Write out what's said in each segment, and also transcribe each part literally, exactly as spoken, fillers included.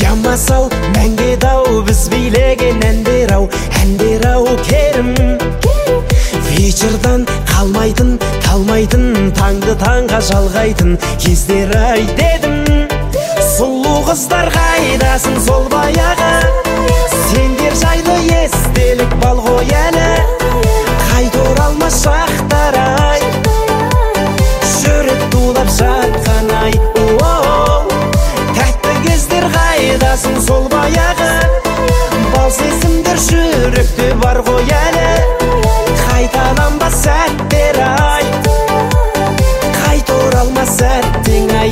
Ямасау мәңге дау біз билеген әндер ау, әндер ау керім. Вечердан қалмайтын, талмайтын, таңды таңға жалғайтын кездер ай дедім. Сұлу қыздар қайдасын сол баяғы, сендер жайлы естелік бал ғой әлі. Қайта оралмас шақтар ай, жүрек тулап жатқан ай. Тәтті кездер қайдасын сол баяғы, бал сезімдер жүректе бар ғой әлі. Қайталанбас сәттер ай, қайта оралмас сәттің ай.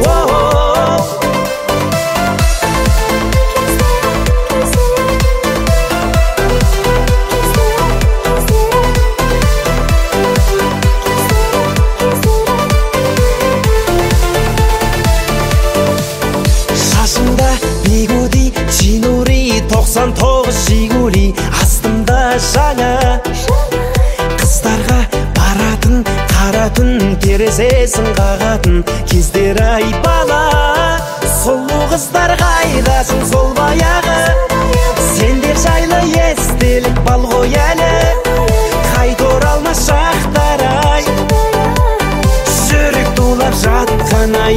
Шашымда бигуди, чинури, тоқсан тоғыз жигули, астымда жаңа. Қыздарға баратын, қаратын, терезесін қағатын кездер ай бала. Сұлу қыздар қайдасын сол баяғы, сендер жайлы естелік бал ғой әлі. Қайта оралмас шақтар ай, жүрек тулап жатқан ай.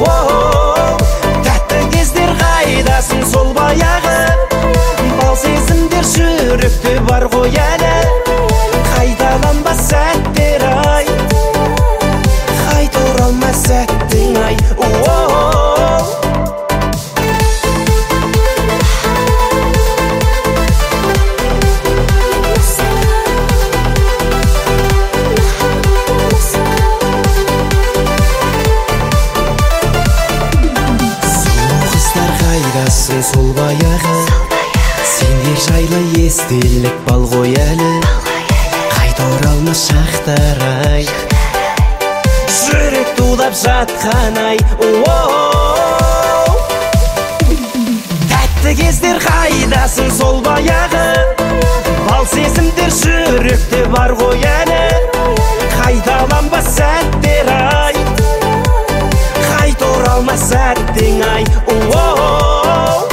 Тәтті кездер қайдасын сол баяғы, бал сезімдер жүректе бар ғой әлі. Қайталанбас сәттер ай, қайта оралмас сәттің ай. Қайдасын сол баяғы, сендер жайлы естелік бал ғой әлі. Қайта оралмас шақтар ай, жүрек тулап жатқан ай. Тәтті кездер қайдасын сол баяғы, бал сезімдер жүректе бар ғой әлі. Қайталанбас сәттер ай, қайта оралмас сәттің ай.